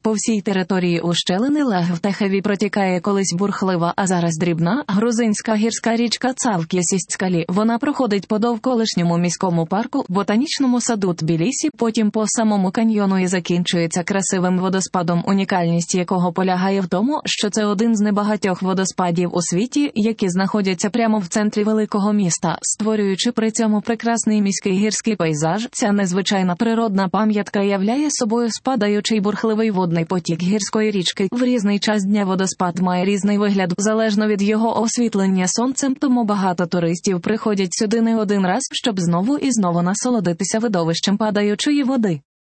По всій території ущелини Легвтехеві протікає колись бурхлива, а зараз дрібна, грузинська гірська річка Цавкєсість-Скалі. Вона проходить по довколишньому міському парку, ботанічному саду Тбілісі, потім по самому каньйону і закінчується красивим водоспадом, унікальність якого полягає в тому, що це один з небагатьох водоспадів у світі, які знаходяться прямо в центрі великого міста, створюючи при цьому прекрасний міський гірський пейзаж. Ця незвичайна природна пам'ятка являє собою спадаючий бурхливий водний потік гірської річки. В різний час дня водоспад має різний вигляд, залежно від його освітлення сонцем, тому багато туристів приходять сюди не один раз, щоб знову і знову насолодитися видовищем падаючої води.